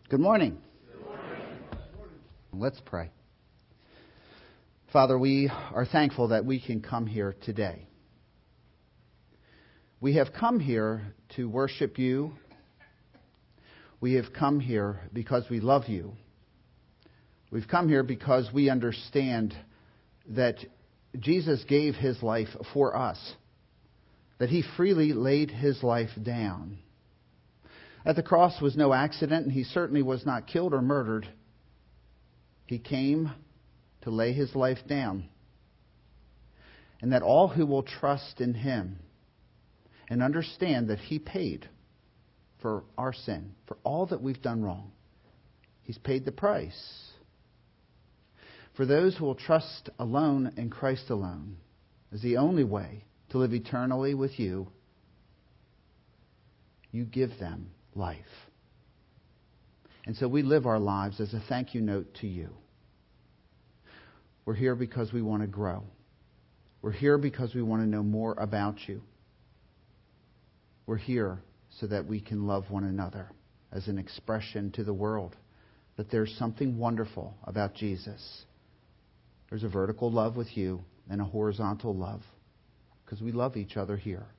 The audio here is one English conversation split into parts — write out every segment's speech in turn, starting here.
Good morning. Good morning. Let's pray. Father, we are thankful that we can come here today. We have come here to worship you. We have come here because we love you. We've come here because we understand that Jesus gave his life for us, that he freely laid his life down. That the cross was no accident, and he certainly was not killed or murdered. He came to lay his life down. And that all who will trust in him and understand that he paid for our sin, for all that we've done wrong. He's paid the price. For those who will trust alone in Christ alone is the only way to live eternally with you, you give them life. And so we live our lives as a thank you note to you. We're here because we want to grow. We're here because we want to know more about you. We're here so that we can love one another as an expression to the world that there's something wonderful about Jesus. There's a vertical love with you and a horizontal love because we love each other here.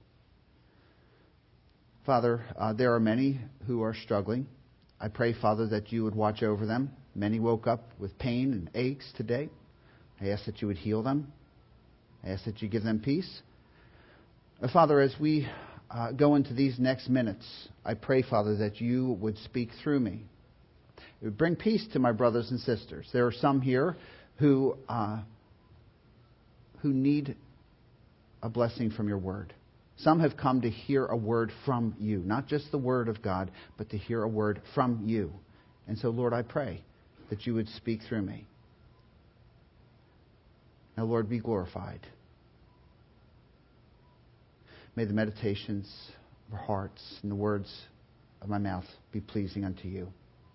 Father, there are many who are struggling. I pray, Father, that you would watch over them. Many woke up with pain and aches today. I ask that you would heal them. I ask that you give them peace. Father, as we go into these next minutes, I pray, Father, that you would speak through me. It would bring peace to my brothers and sisters. There are some here who need a blessing from your word. Some have come to hear a word from you, not just the word of God, but to hear a word from you. And so, Lord, I pray that you would speak through me. Now, Lord, be glorified. May the meditations of our hearts and the words of my mouth be pleasing unto you.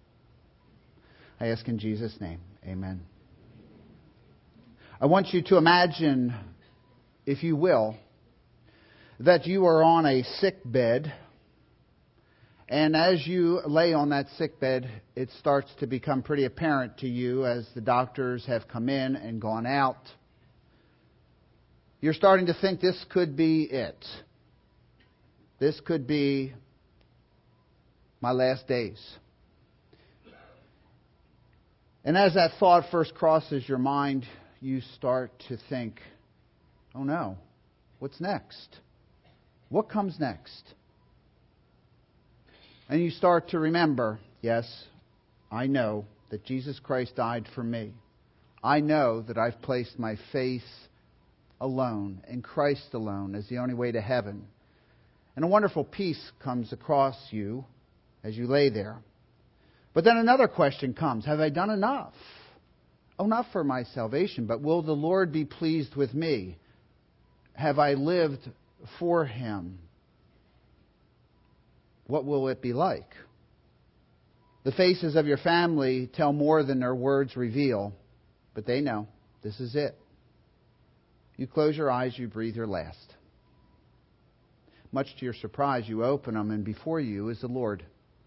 I ask in Jesus' name, amen. I want you to imagine, if you will, that you are on a sick bed, and as you lay on that sick bed, it starts to become pretty apparent to you as the doctors have come in and gone out. You're starting to think this could be it. This could be my last days. And as that thought first crosses your mind, you start to think, oh no, what's next? What comes next? And you start to remember, yes, I know that Jesus Christ died for me. I know that I've placed my faith alone, in Christ alone, as the only way to heaven. And a wonderful peace comes across you as you lay there. But then another question comes, have I done enough? Oh, not for my salvation, but will the Lord be pleased with me? Have I lived for him? What will it be like? The faces of your family tell more than their words reveal, but they know this is it. You close your eyes, you breathe your last. Much to your surprise, you open them, and before you is the Lord.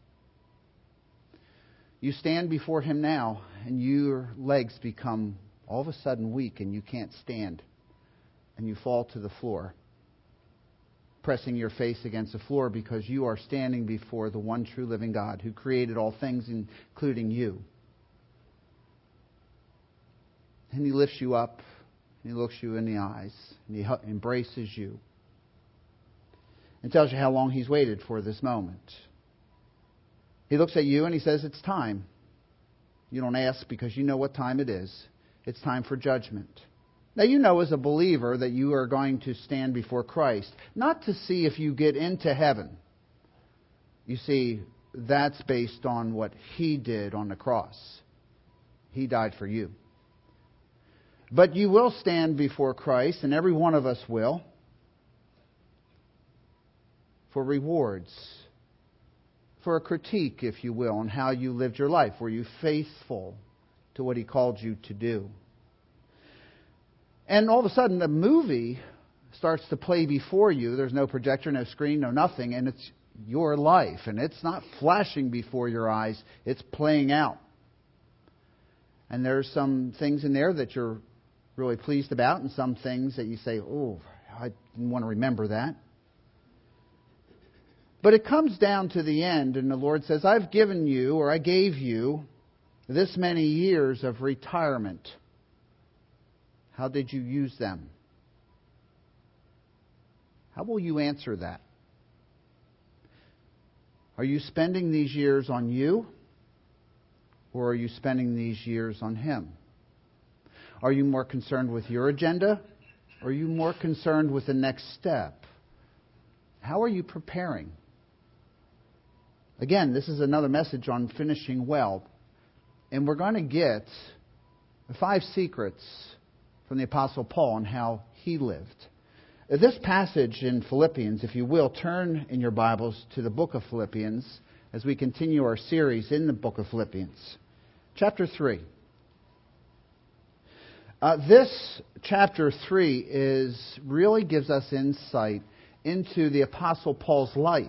You stand before him now, and your legs become all of a sudden weak, and you can't stand, and you fall to the floor, pressing your face against the floor because you are standing before the one true living God who created all things, including you. And he lifts you up, and he looks you in the eyes, and he embraces you, and tells you how long he's waited for this moment. He looks at you and he says, it's time. You don't ask because you know what time it is. It's time for judgment. Now, you know as a believer that you are going to stand before Christ, not to see if you get into heaven. You see, that's based on what he did on the cross. He died for you. But you will stand before Christ, and every one of us will, for rewards, for a critique, if you will, on how you lived your life. Were you faithful to what he called you to do? And all of a sudden, the movie starts to play before you. There's no projector, no screen, no nothing. And your life. And it's not flashing before your eyes. It's playing out. And there's some things in there that you're really pleased about, and some things that you say, oh, I didn't want to remember that. But it comes down to the end, and the Lord says, I've given you, or I gave you, this many years of retirement. How did you use them? How will you answer that? Are you spending these years on you? Or are you spending these years on Him? Are you more concerned with your agenda? Or are you more concerned with the next step? How are you preparing? Again, this is another message on finishing well. And we're going to get 5 secrets from the Apostle Paul on how he lived. This passage in Philippians, if you will, turn in your Bibles to the book of Philippians as we continue our series in the book of Philippians. Chapter 3. This chapter 3 really gives us insight into the Apostle Paul's life.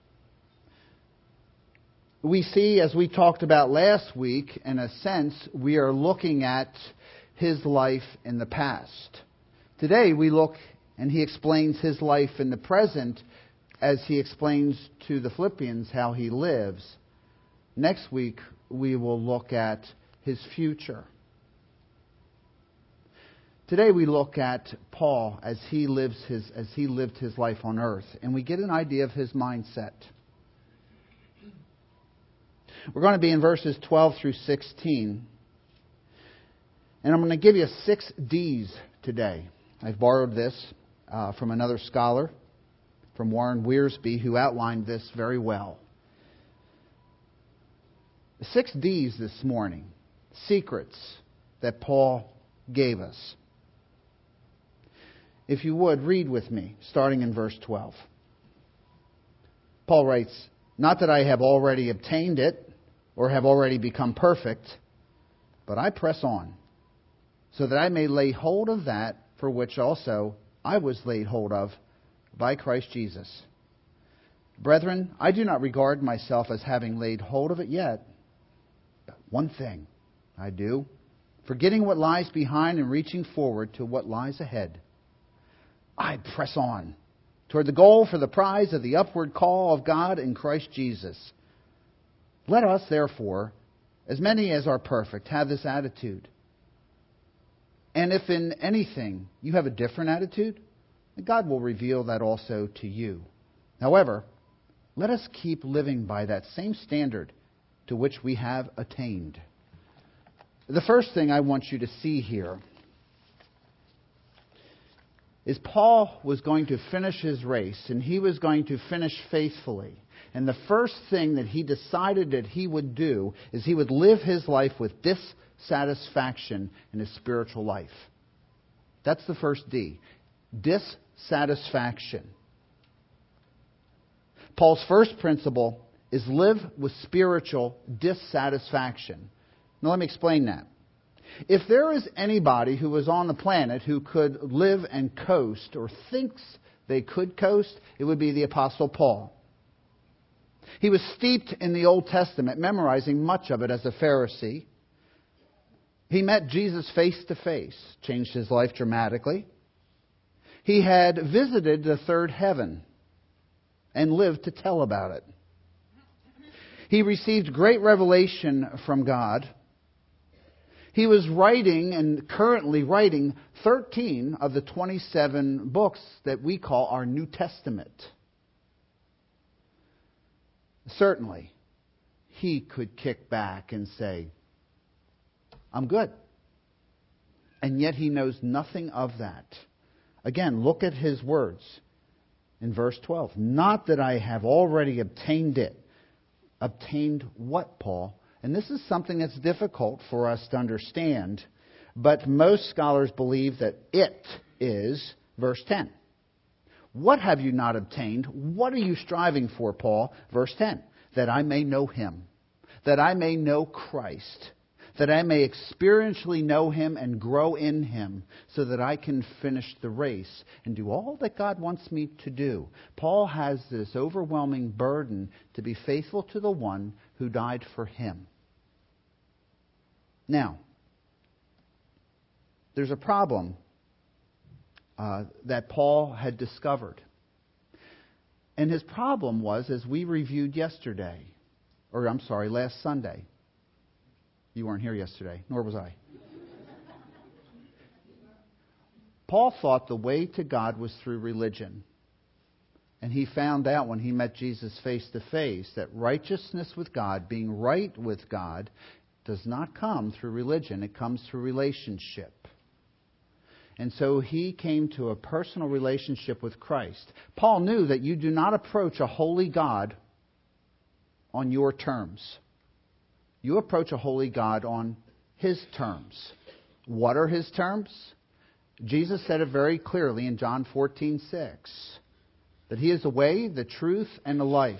We see, as we talked about last week, in a sense, we are looking at his life in the past. Today we look, and he explains his life in the present as he explains to the Philippians how he lives. Next week we will look at his future. Today we look at Paul as he lived his life on earth, and we get an idea of his mindset. We're going to be in verses 12 through 16. And I'm going to give you 6 D's today. I've borrowed this from another scholar, from Warren Wiersbe, who outlined this very well. 6 D's this morning. Secrets that Paul gave us. If you would, read with me, starting in verse 12. Paul writes, "Not that I have already obtained it, or have already become perfect, but I press on, so that I may lay hold of that for which also I was laid hold of by Christ Jesus. Brethren, I do not regard myself as having laid hold of it yet. But one thing I do, forgetting what lies behind and reaching forward to what lies ahead. I press on toward the goal for the prize of the upward call of God in Christ Jesus. Let us, therefore, as many as are perfect, have this attitude. And if in anything you have a different attitude, God will reveal that also to you. However, let us keep living by that same standard to which we have attained." The first thing I want you to see here is Paul was going to finish his race, and he was going to finish faithfully. And the first thing that he decided that he would do is he would live his life with dissatisfaction in his spiritual life. That's the first D. Dissatisfaction. Paul's first principle is live with spiritual dissatisfaction. Now let me explain that. If there is anybody who was on the planet who could live and coast, or thinks they could coast, it would be the Apostle Paul. He was steeped in the Old Testament, memorizing much of it as a Pharisee. He met Jesus face to face, changed his life dramatically. He had visited the third heaven and lived to tell about it. He received great revelation from God. He was writing, and currently writing, 13 of the 27 books that we call our New Testament. Certainly, he could kick back and say, I'm good. And yet he knows nothing of that. Again, look at his words in verse 12. Not that I have already obtained it. Obtained what, Paul? And this is something that's difficult for us to understand. But most scholars believe that it is verse 10. What have you not obtained? What are you striving for, Paul? Verse 10. That I may know Him. That I may know Christ. that I may experientially know Him and grow in Him, so that I can finish the race and do all that God wants me to do. Paul has this overwhelming burden to be faithful to the one who died for him. Now, there's a problem that Paul had discovered. And his problem was, as we reviewed last Sunday. You weren't here yesterday, nor was I. Paul thought the way to God was through religion. And he found out when he met Jesus face to face that righteousness with God, being right with God, does not come through religion. It comes through relationship. And so he came to a personal relationship with Christ. Paul knew that you do not approach a holy God on your terms. You approach a holy God on His terms. What are His terms? Jesus said it very clearly in John 14:6, that He is the way, the truth, and the life.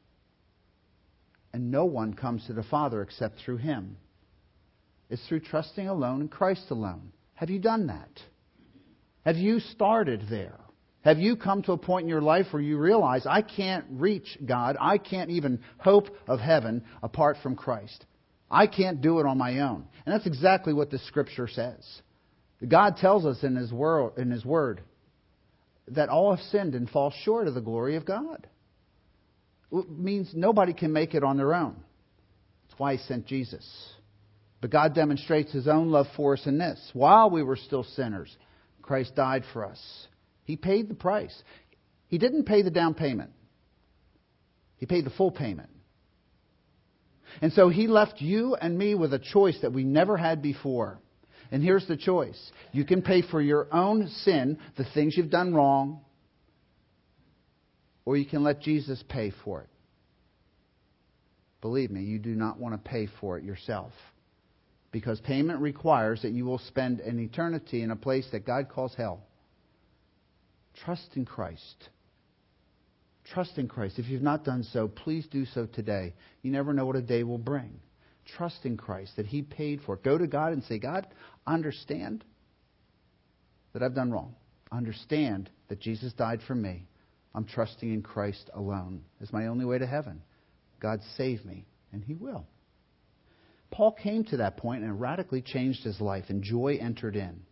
And no one comes to the Father except through Him. It's through trusting alone in Christ alone. Have you done that? Have you started there? Have you come to a point in your life where you realize, I can't reach God, I can't even hope of heaven apart from Christ. I can't do it on my own. And that's exactly what the Scripture says. God tells us in His Word that all have sinned and fall short of the glory of God. It means nobody can make it on their own. That's why He sent Jesus. But God demonstrates His own love for us in this. While we were still sinners, Christ died for us. He paid the price. He didn't pay the down payment. He paid the full payment. And so He left you and me with a choice that we never had before. And here's the choice. You can pay for your own sin, the things you've done wrong, or you can let Jesus pay for it. Believe me, you do not want to pay for it yourself. Because payment requires that you will spend an eternity in a place that God calls hell. Trust in Christ. Trust in Christ. If you've not done so, please do so today. You never know what a day will bring. Trust in Christ, that He paid for it. Go to God and say, God, I understand that I've done wrong. I understand that Jesus died for me. I'm trusting in Christ alone as my only way to heaven. God save me, and He will. Paul came to that point and radically changed his life, and joy entered in.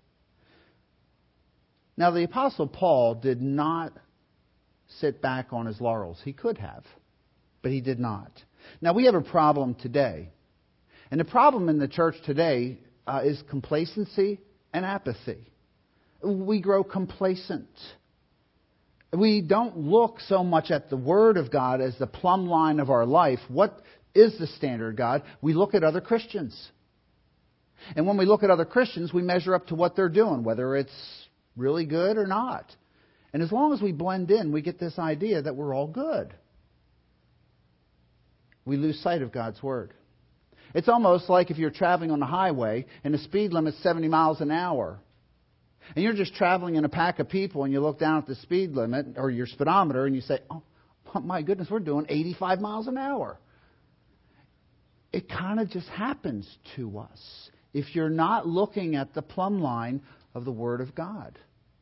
Now, the Apostle Paul did not sit back on his laurels. He could have, but he did not. Now, we have a problem today. And the problem in the church today is complacency and apathy. We grow complacent. We don't look so much at the Word of God as the plumb line of our life. What is the standard, God? We look at other Christians. And when we look at other Christians, we measure up to what they're doing, whether it's really good or not. And as long as we blend in, we get this idea that we're all good. We lose sight of God's Word. It's almost like if you're traveling on the highway and the speed limit's 70 miles an hour. And you're just traveling in a pack of people and you look down at the speed limit or your speedometer and you say, oh my goodness, we're doing 85 miles an hour. It kind of just happens to us if you're not looking at the plumb line of the Word of God.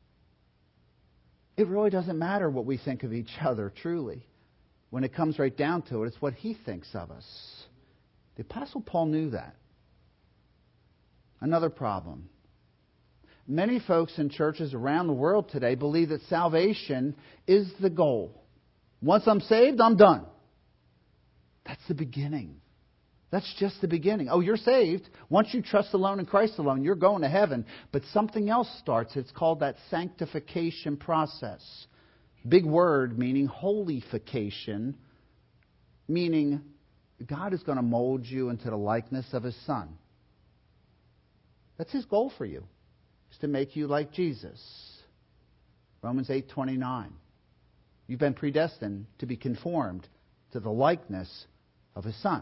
It really doesn't matter what we think of each other, truly. When it comes right down to it, it's what He thinks of us. The Apostle Paul knew that. Another problem. Many folks in churches around the world today believe that salvation is the goal. Once I'm saved, I'm done. That's the beginning. That's just the beginning. Oh, you're saved. Once you trust alone in Christ alone, you're going to heaven. But something else starts. It's called that sanctification process. Big word meaning holification, meaning God is going to mold you into the likeness of His Son. That's His goal for you, is to make you like Jesus. Romans 8:29. You've been predestined to be conformed to the likeness of His Son.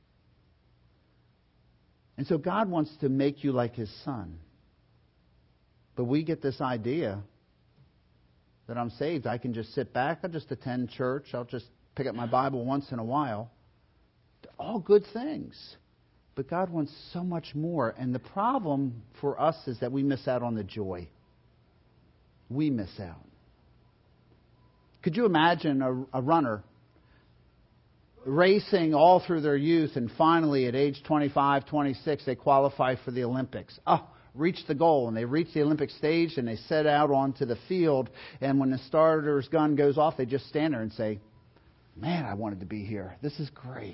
And so God wants to make you like His Son. But we get this idea that I'm saved. I can just sit back. I'll just attend church. I'll just pick up my Bible once in a while. All good things. But God wants so much more. And the problem for us is that we miss out on the joy. We miss out. Could you imagine a runner racing all through their youth, and finally at age 25, 26, they qualify for the Olympics? Reach the goal, and they reach the Olympic stage, and they set out onto the field, and when the starter's gun goes off, they just stand there and say, man, I wanted to be here. This is great.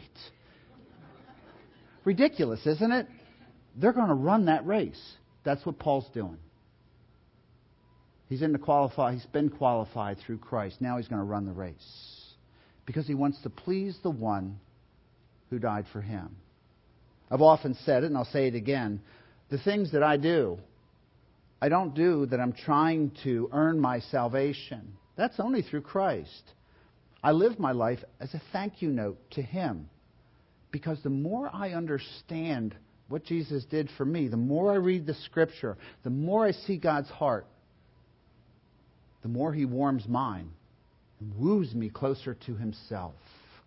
Ridiculous, isn't it? They're going to run that race. That's what Paul's doing. He's been qualified through Christ. Now he's going to run the race. Because he wants to please the one who died for him. I've often said it, and I'll say it again. The things that I do, I don't do that I'm trying to earn my salvation. That's only through Christ. I live my life as a thank you note to Him. Because the more I understand what Jesus did for me, the more I read the Scripture, the more I see God's heart, the more He warms mine and woos me closer to Himself.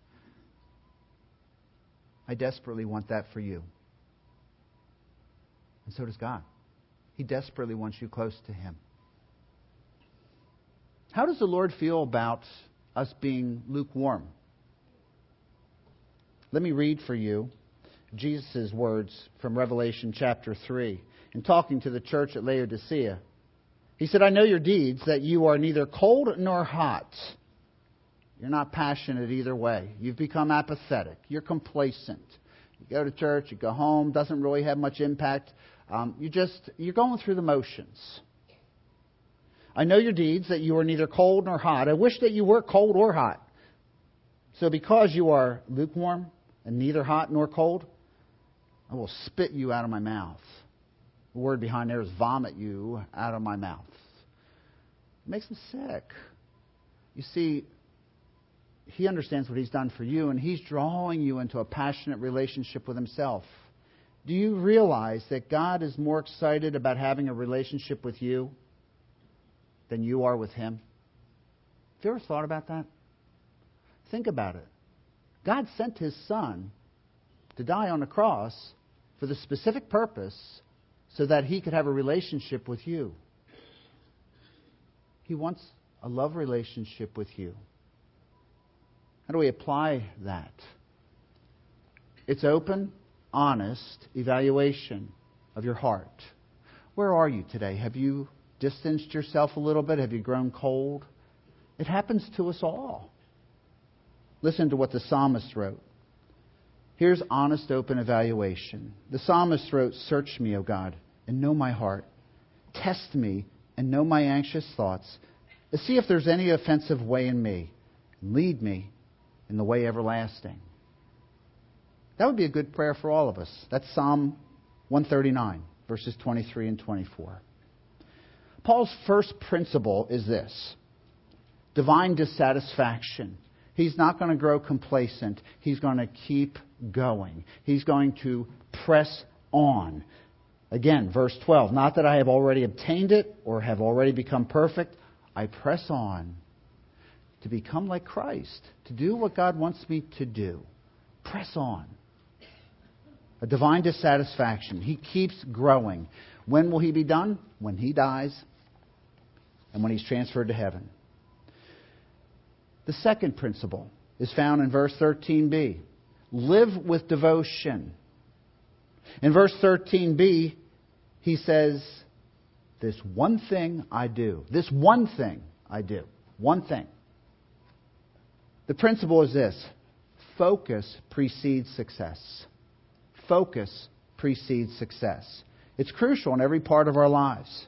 I desperately want that for you. And so does God. He desperately wants you close to Him. How does the Lord feel about us being lukewarm? Let me read for you Jesus' words from Revelation chapter 3. In talking to the church at Laodicea, He said, I know your deeds, that you are neither cold nor hot. You're not passionate either way. You've become apathetic. You're complacent. You go to church, you go home, doesn't really have much impact. You're going through the motions. I know your deeds, that you are neither cold nor hot. I wish that you were cold or hot. So because you are lukewarm and neither hot nor cold, I will spit you out of my mouth. The word behind there is vomit you out of my mouth. It makes him sick. You see, He understands what He's done for you, and He's drawing you into a passionate relationship with Himself. Do you realize that God is more excited about having a relationship with you than you are with Him? Have you ever thought about that? Think about it. God sent His Son to die on the cross for the specific purpose so that He could have a relationship with you. He wants a love relationship with you. How do we apply that? It's open, honest evaluation of your heart. Where are you today? Have you distanced yourself a little bit? Have you grown cold? It happens to us all. Listen to what the psalmist wrote. Here's honest, open evaluation. The psalmist wrote, search me, O God, and know my heart. Test me and know my anxious thoughts. And see if there's any offensive way in me. Lead me in the way everlasting. That would be a good prayer for all of us. That's Psalm 139, verses 23 and 24. Paul's first principle is this: divine dissatisfaction. He's not going to grow complacent. He's going to keep going. He's going to press on. Again, verse 12. Not that I have already obtained it or have already become perfect. I press on to become like Christ, to do what God wants me to do. Press on. A divine dissatisfaction. He keeps growing. When will he be done? When he dies and when he's transferred to heaven. The second principle is found in verse 13b. Live with devotion. In verse 13b, he says, this one thing I do. This one thing I do. One thing. The principle is this: focus precedes success. Focus precedes success. It's crucial in every part of our lives.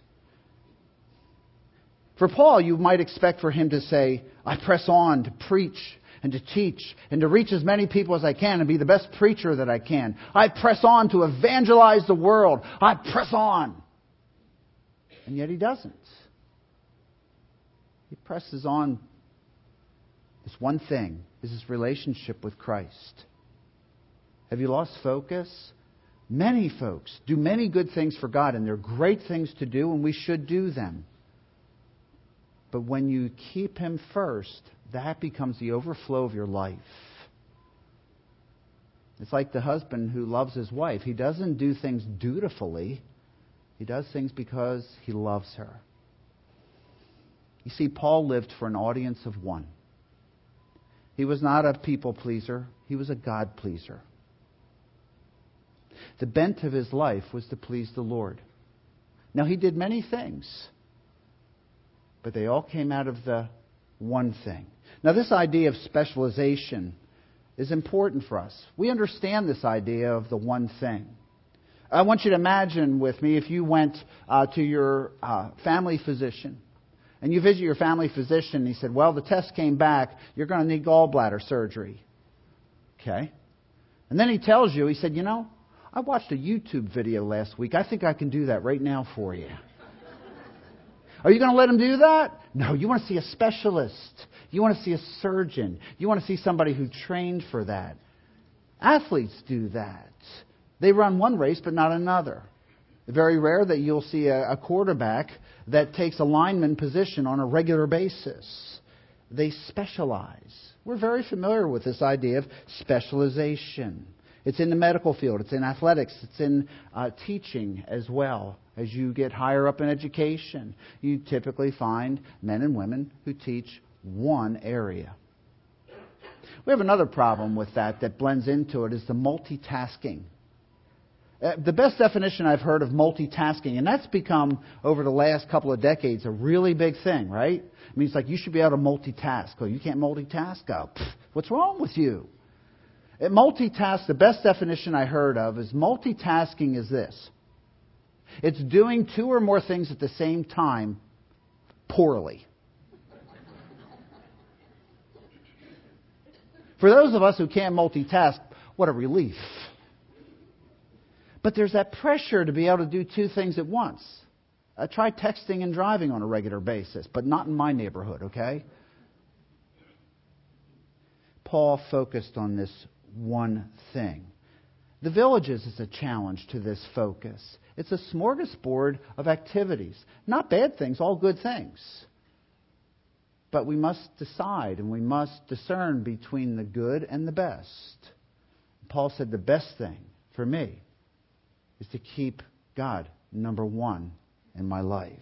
For Paul, you might expect for him to say, I press on to preach and to teach and to reach as many people as I can and be the best preacher that I can. I press on to evangelize the world. I press on. And yet he doesn't. He presses on. This one thing is his relationship with Christ. Have you lost focus? Many folks do many good things for God, and they're great things to do, and we should do them. But when you keep Him first, that becomes the overflow of your life. It's like the husband who loves his wife. He doesn't do things dutifully. He does things because he loves her. You see, Paul lived for an audience of one. He was not a people pleaser. He was a God pleaser. The bent of his life was to please the Lord. Now, he did many things, but they all came out of the one thing. Now, this idea of specialization is important for us. We understand this idea of the one thing. I want you to imagine with me if you went to your family physician and you visit your family physician and he said, well, the test came back, you're going to need gallbladder surgery. Okay. And then he tells you, he said, you know, I watched a YouTube video last week. I think I can do that right now for you. Are you going to let him do that? No, you want to see a specialist. You want to see a surgeon. You want to see somebody who trained for that. Athletes do that. They run one race but not another. It's very rare that you'll see a quarterback that takes a lineman position on a regular basis. They specialize. We're very familiar with this idea of specialization. It's in the medical field. It's in athletics. It's in teaching as well. As you get higher up in education, you typically find men and women who teach one area. We have another problem with that blends into it is the multitasking. The best definition I've heard of multitasking, and that's become, over the last couple of decades, a really big thing, right? I mean, it's like you should be able to multitask. Oh, you can't multitask? Oh, what's wrong with you? The best definition I heard of is multitasking is this. It's doing two or more things at the same time poorly. For those of us who can't multitask, what a relief. But there's that pressure to be able to do two things at once. Try texting and driving on a regular basis, but not in my neighborhood, okay? Paul focused on this one thing. The Villages is a challenge to this focus. It's a smorgasbord of activities. Not bad things, all good things. But we must decide and we must discern between the good and the best. Paul said the best thing for me is to keep God number one in my life.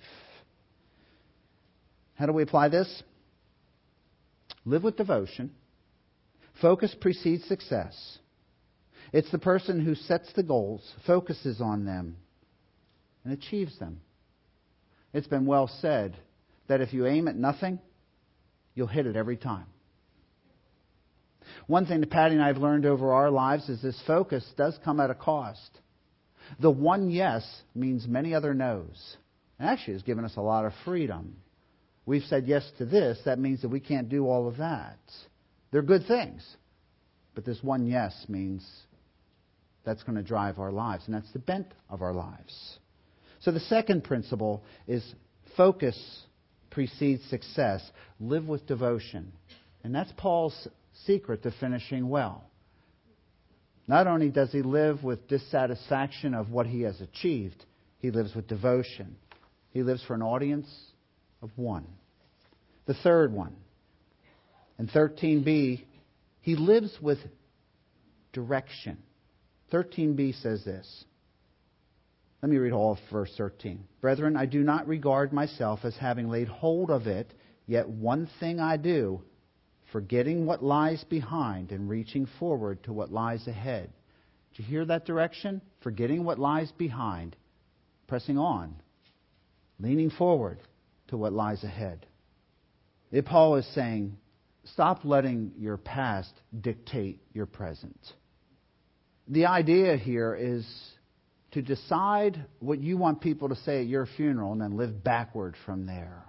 How do we apply this? Live with devotion. Focus precedes success. It's the person who sets the goals, focuses on them, and achieves them. It's been well said that if you aim at nothing, you'll hit it every time. One thing that Patty and I have learned over our lives is this focus does come at a cost. The one yes means many other no's. It actually has given us a lot of freedom. We've said yes to this. That means that we can't do all of that. They're good things. But this one yes means that's going to drive our lives. And that's the bent of our lives. So the second principle is focus precedes success. Live with devotion. And that's Paul's secret to finishing well. Not only does he live with dissatisfaction of what he has achieved, he lives with devotion. He lives for an audience of one. The third one, in 13b, he lives with direction. 13b says this. Let me read all of verse 13. Brethren, I do not regard myself as having laid hold of it, yet one thing I do, forgetting what lies behind and reaching forward to what lies ahead. Did you hear that direction? Forgetting what lies behind, pressing on, leaning forward to what lies ahead. Paul is saying, stop letting your past dictate your present. The idea here is to decide what you want people to say at your funeral and then live backward from there.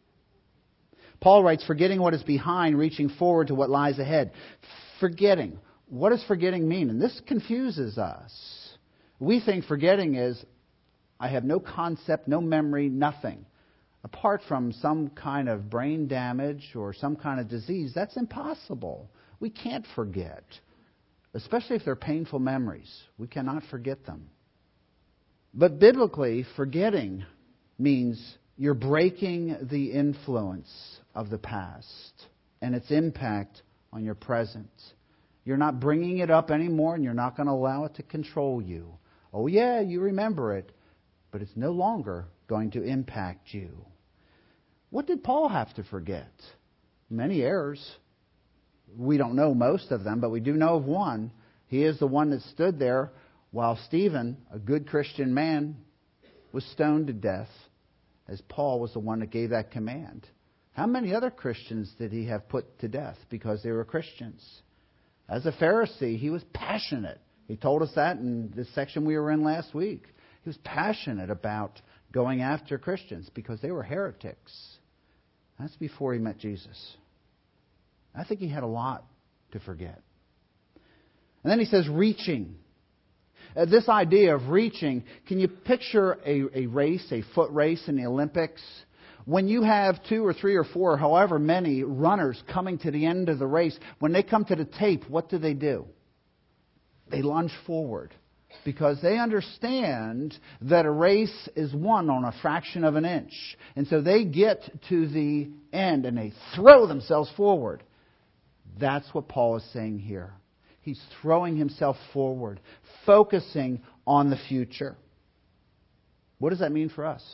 Paul writes, forgetting what is behind, reaching forward to what lies ahead. Forgetting. What does forgetting mean? And this confuses us. We think forgetting is, I have no concept, no memory, nothing. Apart from some kind of brain damage or some kind of disease, that's impossible. We can't forget. Especially if they're painful memories. We cannot forget them. But biblically, forgetting means you're breaking the influence of the past and its impact on your present. You're not bringing it up anymore, and you're not going to allow it to control you. Oh yeah, you remember it, but it's no longer going to impact you. What did Paul have to forget? Many errors. We don't know most of them, but we do know of one. He is the one that stood there while Stephen, a good Christian man, was stoned to death, as Paul was the one that gave that command. How many other Christians did he have put to death because they were Christians? As a Pharisee, he was passionate. He told us that in this section we were in last week. He was passionate about going after Christians because they were heretics. That's before he met Jesus. I think he had a lot to forget. And then he says reaching. This idea of reaching, can you picture a race, a foot race in the Olympics? When you have 2 or 3 or 4, however many runners coming to the end of the race, when they come to the tape, what do? They lunge forward because they understand that a race is won on a fraction of an inch. And so they get to the end and they throw themselves forward. That's what Paul is saying here. He's throwing himself forward, focusing on the future. What does that mean for us?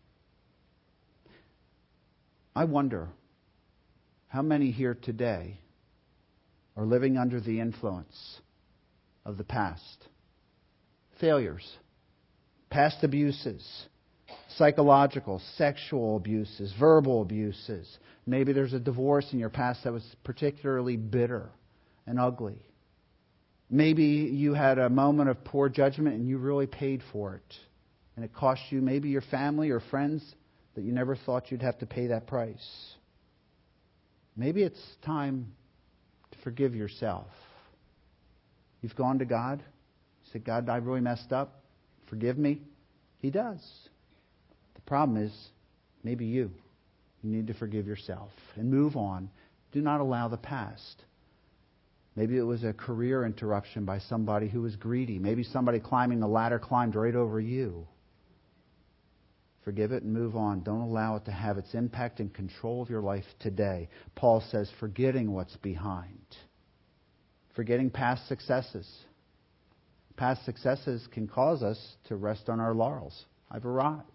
I wonder how many here today are living under the influence of the past. Failures, past abuses, psychological, sexual abuses, verbal abuses. Maybe there's a divorce in your past that was particularly bitter and ugly. Maybe you had a moment of poor judgment and you really paid for it. And it cost you maybe your family or friends that you never thought you'd have to pay that price. Maybe it's time to forgive yourself. You've gone to God. You said, God, I really messed up. Forgive me. He does. The problem is, maybe you need to forgive yourself and move on. Do not allow the past. Maybe it was a career interruption by somebody who was greedy. Maybe somebody climbing the ladder climbed right over you. Forgive it and move on. Don't allow it to have its impact and control of your life today. Paul says, forgetting what's behind. Forgetting past successes. Past successes can cause us to rest on our laurels. I've arrived.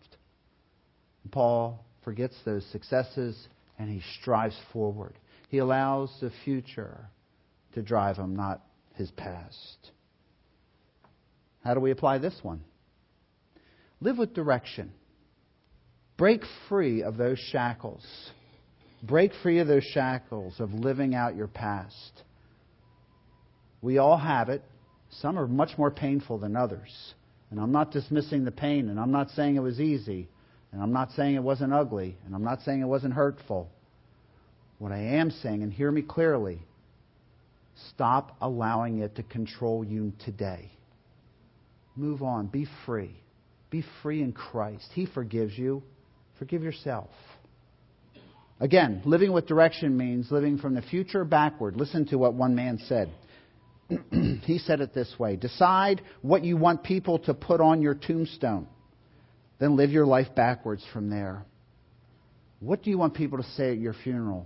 Paul forgets those successes and he strives forward. He allows the future to drive him, not his past. How do we apply this one? Live with direction. Break free of those shackles. Break free of those shackles of living out your past. We all have it. Some are much more painful than others. And I'm not dismissing the pain, and I'm not saying it was easy, and I'm not saying it wasn't ugly, and I'm not saying it wasn't hurtful. What I am saying, and hear me clearly, stop allowing it to control you today. Move on. Be free. Be free in Christ. He forgives you. Forgive yourself. Again, living with direction means living from the future backward. Listen to what one man said. He said it this way: decide what you want people to put on your tombstone. Then live your life backwards from there. What do you want people to say at your funeral?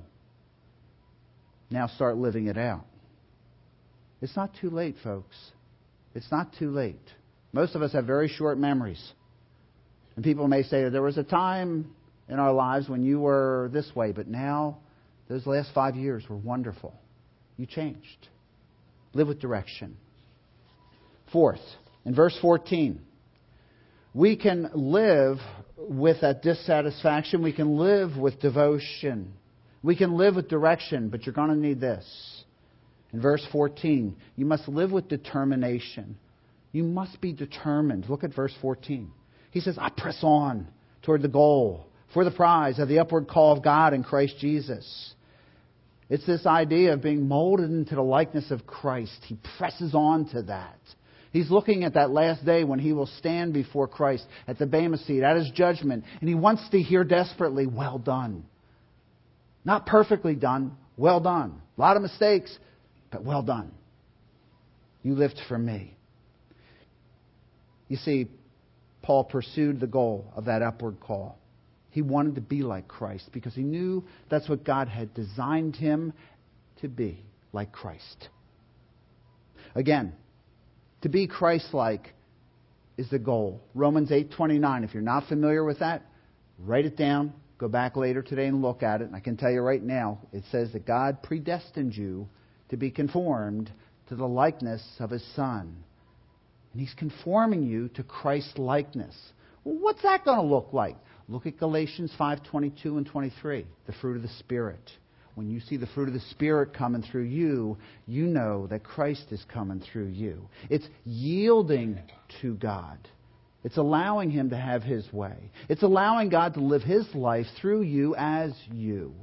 Now start living it out. It's not too late, folks. It's not too late. Most of us have very short memories. And people may say, there was a time in our lives when you were this way, but now those last 5 years were wonderful. You changed. Live with direction. Fourth, in verse 14, we can live with that dissatisfaction. We can live with devotion. We can live with direction, but you're going to need this. In verse 14, you must live with determination. You must be determined. Look at verse 14. He says, I press on toward the goal for the prize of the upward call of God in Christ Jesus. It's this idea of being molded into the likeness of Christ. He presses on to that. He's looking at that last day when he will stand before Christ at the Bema seat, at his judgment, and he wants to hear desperately, well done. Not perfectly done, well done. A lot of mistakes, but well done. You lived for me. You see, Paul pursued the goal of that upward call. He wanted to be like Christ because he knew that's what God had designed him to be, like Christ. Again, to be Christ-like is the goal. Romans 8:29. If you're not familiar with that, write it down. Go back later today and look at it. And I can tell you right now, it says that God predestined you to be conformed to the likeness of His Son. And He's conforming you to Christ's likeness. Well, what's that going to look like? Look at Galatians 5:22 and 23, the fruit of the Spirit. When you see the fruit of the Spirit coming through you, you know that Christ is coming through you. It's yielding to God. It's allowing Him to have His way. It's allowing God to live His life through you as you.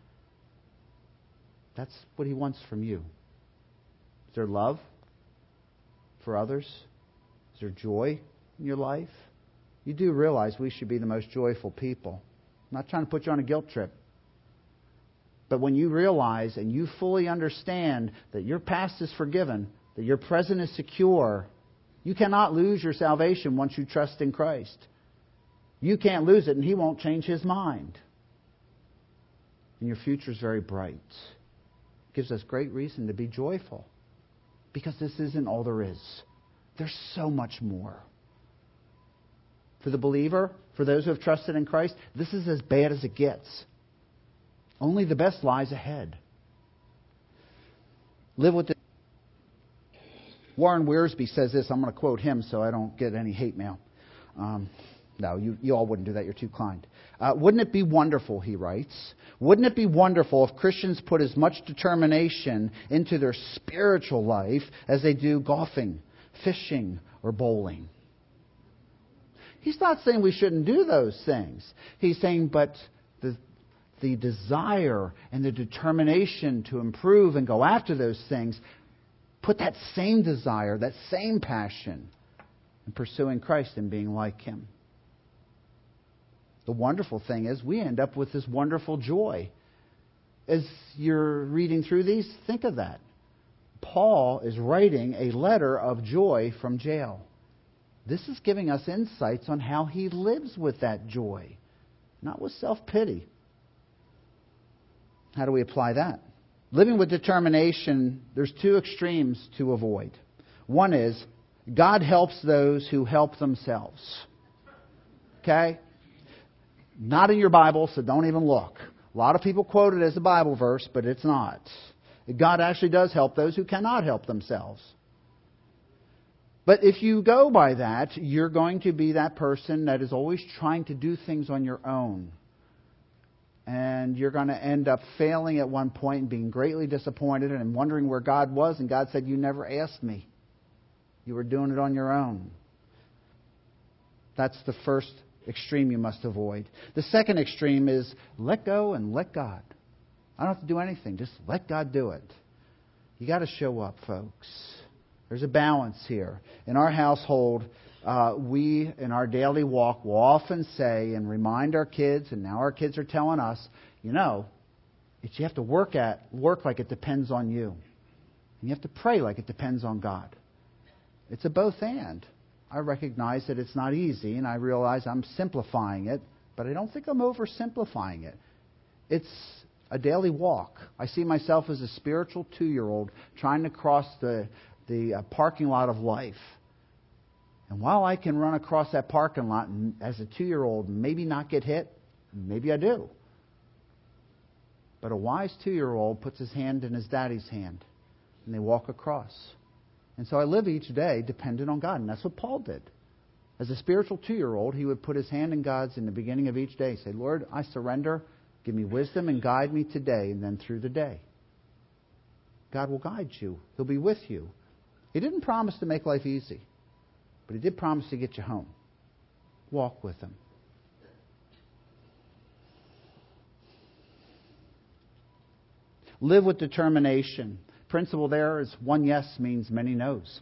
That's what He wants from you. Is there love for others? Is there joy in your life? You do realize we should be the most joyful people. I'm not trying to put you on a guilt trip. But when you realize and you fully understand that your past is forgiven, that your present is secure, you cannot lose your salvation once you trust in Christ. You can't lose it, and He won't change His mind. And your future is very bright. It gives us great reason to be joyful. Because this isn't all there is. There's so much more. For the believer, for those who have trusted in Christ, this is as bad as it gets. Only the best lies ahead. Live with it. Warren Wiersbe says this. I'm going to quote him so I don't get any hate mail. No, you all wouldn't do that. You're too kind. Wouldn't it be wonderful, he writes, wouldn't it be wonderful if Christians put as much determination into their spiritual life as they do golfing, fishing, or bowling? He's not saying we shouldn't do those things. He's saying, but the desire and the determination to improve and go after those things, put that same desire, that same passion in pursuing Christ and being like Him. The wonderful thing is we end up with this wonderful joy. As you're reading through these, think of that. Paul is writing a letter of joy from jail. This is giving us insights on how he lives with that joy, not with self-pity. How do we apply that? Living with determination, there's two extremes to avoid. One is, God helps those who help themselves. Okay? Not in your Bible, so don't even look. A lot of people quote it as a Bible verse, but it's not. God actually does help those who cannot help themselves. But if you go by that, you're going to be that person that is always trying to do things on your own. And you're going to end up failing at one point and being greatly disappointed and wondering where God was. And God said, you never asked me. You were doing it on your own. That's the first extreme you must avoid. The second extreme is let go and let God. I don't have to do anything. Just let God do it. You got to show up, folks. There's a balance here. In our household, we, in our daily walk, will often say and remind our kids, and now our kids are telling us, you have to work like it depends on you. And you have to pray like it depends on God. It's a both and. I recognize that it's not easy, and I realize I'm simplifying it, but I don't think I'm oversimplifying it. It's a daily walk. I see myself as a spiritual 2-year-old trying to cross the parking lot of life. And while I can run across that parking lot and, as a 2-year-old, maybe not get hit, maybe I do. But a wise 2-year-old puts his hand in his daddy's hand, and they walk across. And so I live each day dependent on God, and that's what Paul did. As a spiritual 2-year-old, he would put his hand in God's in the beginning of each day. Say, Lord, I surrender. Give me wisdom and guide me today and then through the day. God will guide you. He'll be with you. He didn't promise to make life easy, but He did promise to get you home. Walk with Him. Live with determination. Principle there is one yes means many no's.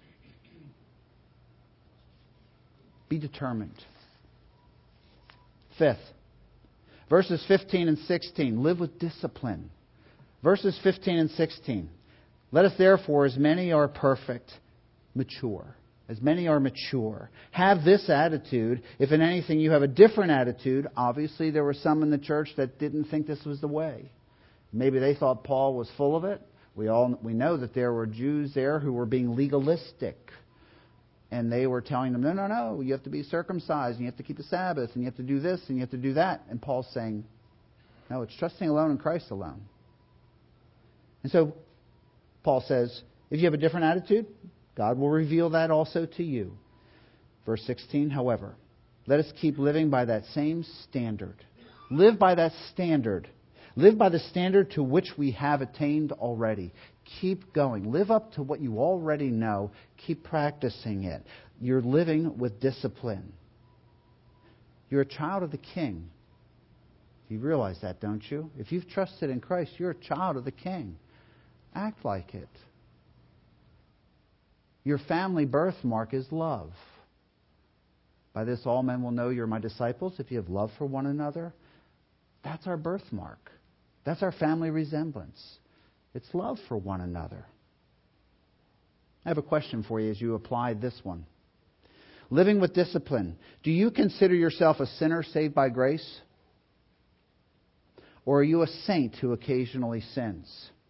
Be determined. Fifth, verses 15 and 16. Live with discipline. Verses 15 and 16. Let us therefore, as many are perfect, mature. As many are mature. Have this attitude. If in anything you have a different attitude, obviously there were some in the church that didn't think this was the way. Maybe they thought Paul was full of it. We know that there were Jews there who were being legalistic. And they were telling them, no, you have to be circumcised, and you have to keep the Sabbath, and you have to do this, and you have to do that. And Paul's saying, no, it's trusting alone in Christ alone. And so Paul says, if you have a different attitude, God will reveal that also to you. Verse 16, however, let us keep living by that same standard. Live by that standard. Live by the standard to which we have attained already. Keep going. Live up to what you already know. Keep practicing it. You're living with discipline. You're a child of the King. You realize that, don't you? If you've trusted in Christ, you're a child of the King. Act like it. Your family birthmark is love. By this all men will know you're my disciples if you have love for one another. That's our birthmark. That's our family resemblance. It's love for one another. I have a question for you as you apply this one. Living with discipline. Do you consider yourself a sinner saved by grace? Or are you a saint who occasionally sins?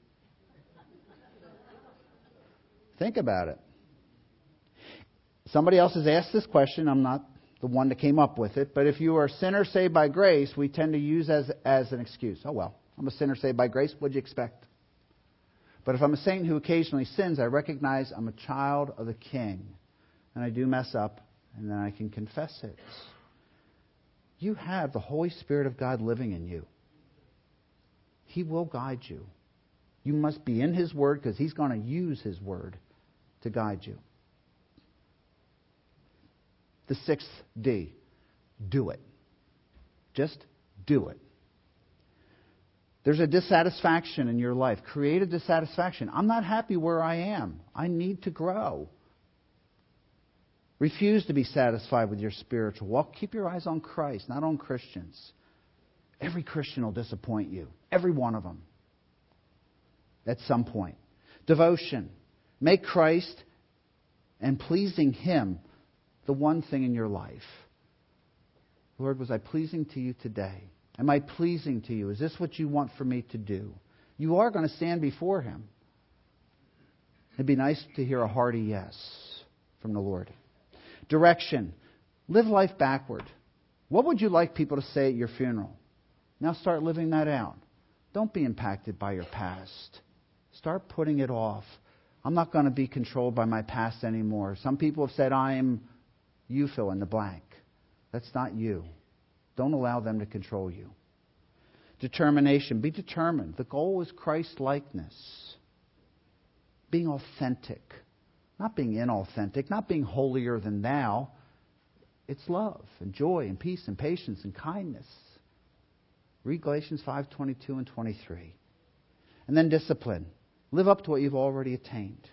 Think about it. Somebody else has asked this question. I'm not the one that came up with it. But if you are a sinner saved by grace, we tend to use as an excuse. Oh, well, I'm a sinner saved by grace. What do you expect? But if I'm a saint who occasionally sins, I recognize I'm a child of the King. And I do mess up, and then I can confess it. You have the Holy Spirit of God living in you. He will guide you. You must be in His Word because He's going to use His Word to guide you. The 6th D, do it. Just do it. There's a dissatisfaction in your life. Create a dissatisfaction. I'm not happy where I am. I need to grow. Refuse to be satisfied with your spiritual walk. Keep your eyes on Christ, not on Christians. Every Christian will disappoint you. Every one of them. At some point. Devotion. Make Christ and pleasing Him the one thing in your life. Lord, was I pleasing to you today? Am I pleasing to you? Is this what you want for me to do? You are going to stand before Him. It'd be nice to hear a hearty yes from the Lord. Direction. Live life backward. What would you like people to say at your funeral? Now start living that out. Don't be impacted by your past. Start putting it off. I'm not going to be controlled by my past anymore. Some people have said, I am, you fill in the blank. That's not you. Don't allow them to control you. Determination. Be determined. The goal is Christ-likeness. Being authentic. Not being inauthentic. Not being holier than thou. It's love and joy and peace and patience and kindness. Read Galatians 5:22 and 23. And then discipline. Live up to what you've already attained.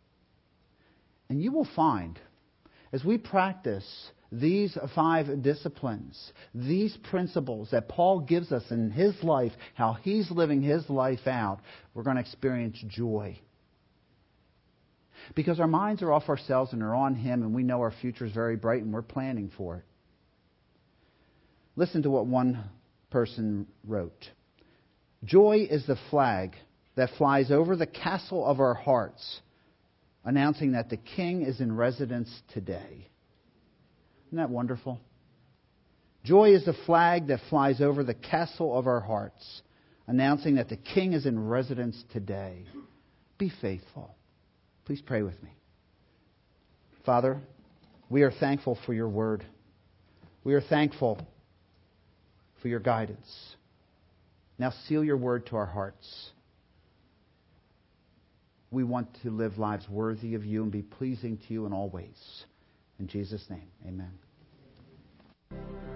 And you will find, as we practice these 5 disciplines, these principles that Paul gives us in his life, how he's living his life out, we're going to experience joy. Because our minds are off ourselves and are on Him, and we know our future is very bright and we're planning for it. Listen to what one person wrote. Joy is the flag that flies over the castle of our hearts, announcing that the King is in residence today. Isn't that wonderful? Joy is the flag that flies over the castle of our hearts, announcing that the King is in residence today. Be faithful. Please pray with me. Father, we are thankful for your word. We are thankful for your guidance. Now seal your word to our hearts. We want to live lives worthy of you and be pleasing to you in all ways. In Jesus' name, amen.